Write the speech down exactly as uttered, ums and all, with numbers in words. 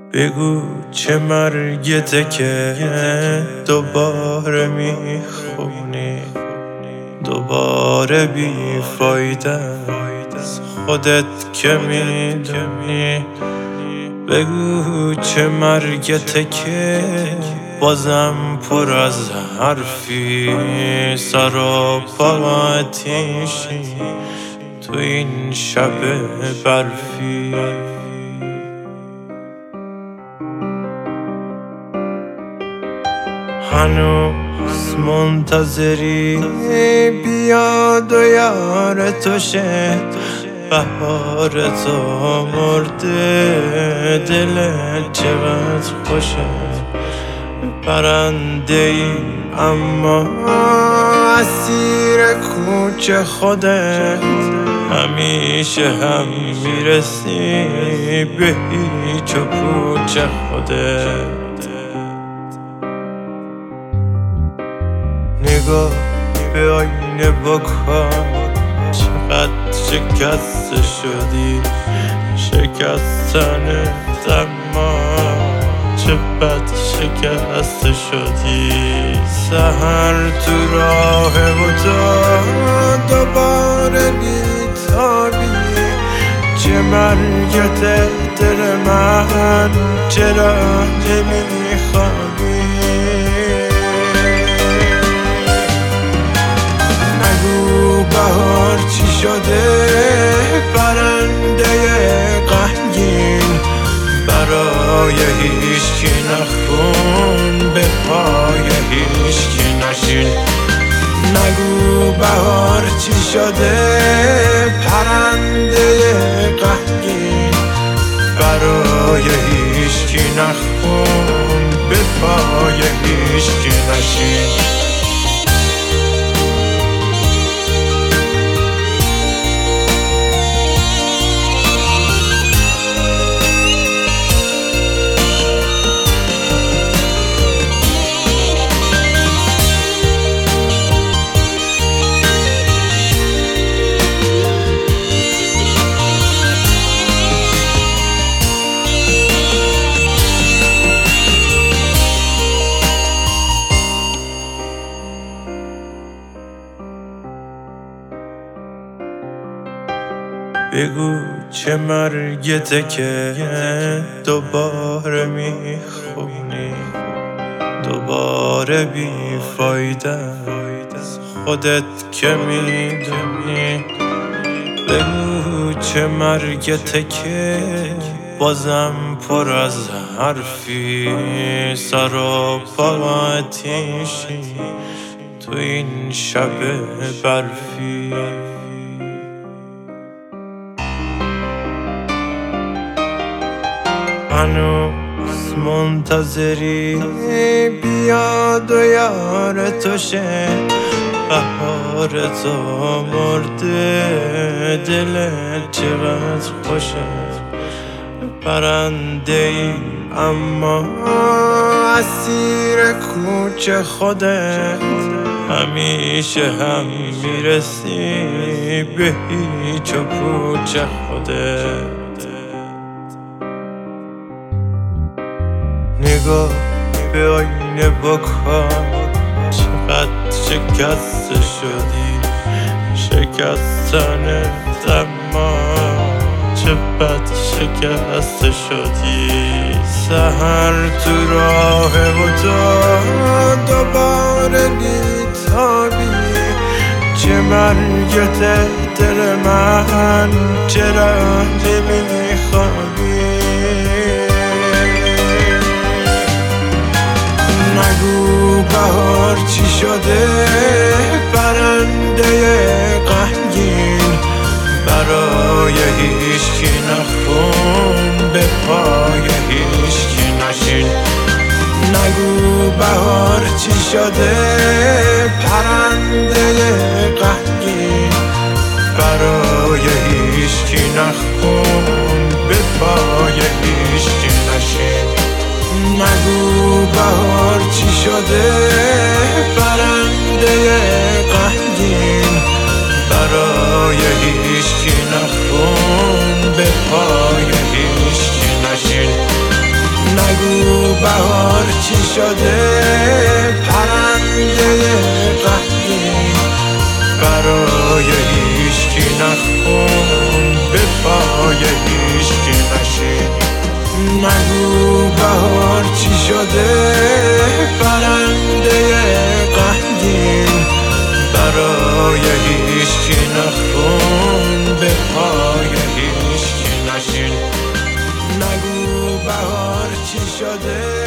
بگو چه مرگته که دوباره میخونی، دوباره بی فایده از خودت که میدونی. بگو چه مرگته که بازم پر از حرفی، سر و پا آتیشی تو این شب برفی. هنوز منتظری بیاد و یار تو شه، بهار تو مرده دلت چقدر خوشه. پرنده ای اما اسیر کوچه خودت، همیشه هم میرسی به هیچ و پوچ خودت. نگاه به آینه بکن، چقدر شکسته شدی، شکستنت اما چه بد شکسته شدی. سحر تو راه و تو دوباره بیتابی، چه مرگت دل من، چرا نمیخوابی؟ بهار چی شده پرنده غمگین، برای هیچکی نخون، به پای هیچکی نشین. نگو بهار چی شده پرنده غمگین، برای هیچکی نخون، به پای هیچکی نشین. بگو چه مرگته که دوباره میخونی، دوباره بی فایده از خودت که میدونی. بگو چه مرگته که بازم پر از حرفی، سر و پا آتیشی تو این شب برفی. هنوز منتظری بیاد و یار تو شه، بهار تو مرده دلت چقدر خوشه. پرنده ای اما اسیر کوچه خودت، همیشه هم میرسی به هیچ و پوچ خودت. نگاه به آینه بکن، چقدر شکسته شدی، شکستنت اما چه بد شکسته شدی. سحر تو راه و تو دوباره بیتابی، چه مرگت دل من، چرا نمیخوابی؟ نگو بهار چی شده پرنده غمگین، برای هیچکی نخون، به پای هیچکی نشین. نگو بهار چی شده پرنده غمگین، برای هیچکی نخون، به پای هیچکی نشین. نگو بهار چی شده پرنده غمگین، برای هیچکی نخون، به پای هیچکی نشین. نگو بهار چی شده، پرنده غمگین برای هیچکی نخون، به پای هیچکی نشین. نگو بهار چی شده،